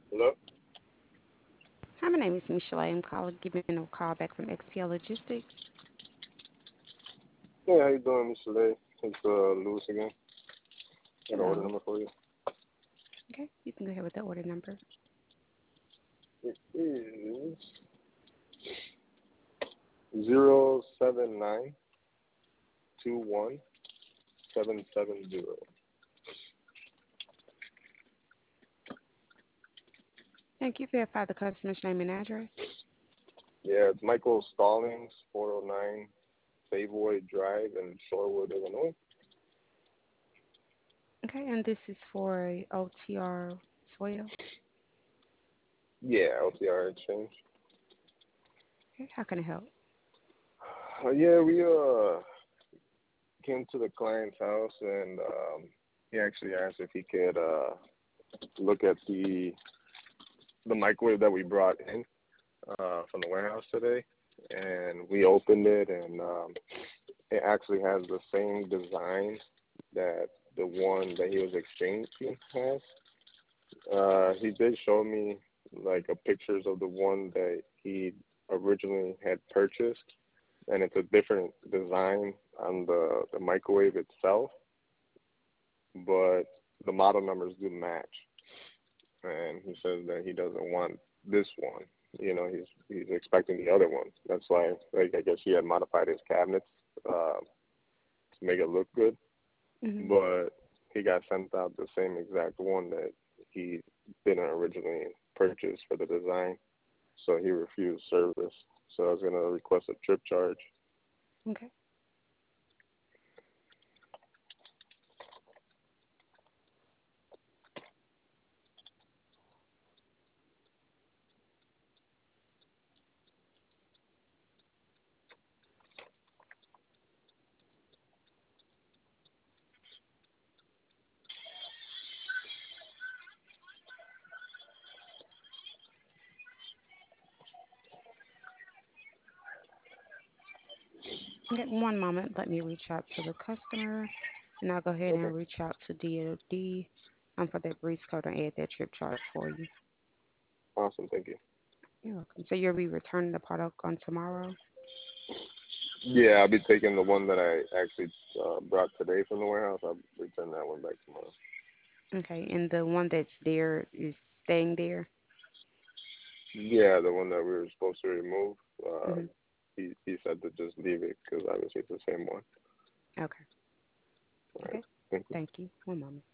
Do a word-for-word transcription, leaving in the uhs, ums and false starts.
Hello? Hi, my name is Michelle. I'm calling, giving a call back from X P L Logistics. Hey, how you doing, Mister Lay? It's uh, Lewis again. Got an order Hello. number for you. Okay, you can go ahead with the order number. It is zero seven nine two one seven seven zero. Thank you. Verify the customer's name and address. Yeah, it's Michael Stallings, four oh nine Savoy Drive in Shorewood, Illinois. Okay, and this is for O T R as well. Yeah, L T R exchange. Okay, how can I help? Uh, yeah, we uh came to the client's house and um, he actually asked if he could uh look at the the microwave that we brought in uh, from the warehouse today, and we opened it, and um, it actually has the same design that the one that he was exchanging has. Uh, he did show me like a pictures of the one that he originally had purchased, and it's a different design on the the microwave itself, but the model numbers do match. And he says that he doesn't want this one. You know, he's he's expecting the other one. That's why, like, I guess he had modified his cabinets uh, to make it look good, Hmm. but he got sent out the same exact one that he didn't originally purchase for the design. So he refused service. So I was gonna request a trip charge. Okay. Okay, one moment. Let me reach out to the customer, and I'll go ahead Okay, and reach out to D O D um, for that grease code and add that trip charge for you. awesome, thank you. You're welcome. So you'll be returning the product on tomorrow? Yeah, I'll be taking the one that I actually uh, brought today from the warehouse. I'll return that one back tomorrow. Okay, and the one that's there is staying there? Yeah, the one that we were supposed to remove. Uh, Hmm. he he said to just leave it because obviously it's the same one. Okay. All right. Okay. Thank you. Thank you. One moment.